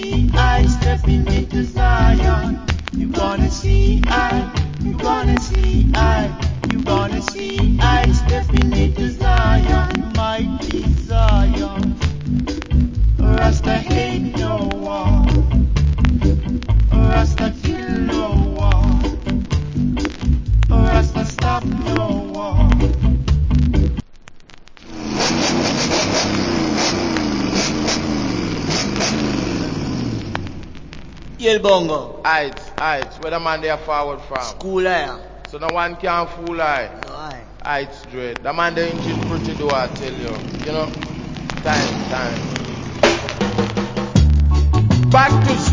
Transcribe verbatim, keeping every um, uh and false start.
see I stepping into Zion. You gonna see I, you gonna see I, you gonna see I stepping into Zion, mighty Zion. Rasta hate no one, Rasta kill no one, Rasta stop no one. Yel bongo. Aight, aight, where the man they are forward from? School air. So no one can fool I. No I. Aight straight. The man they engine pretty do I tell you. You know? Time, time. Back to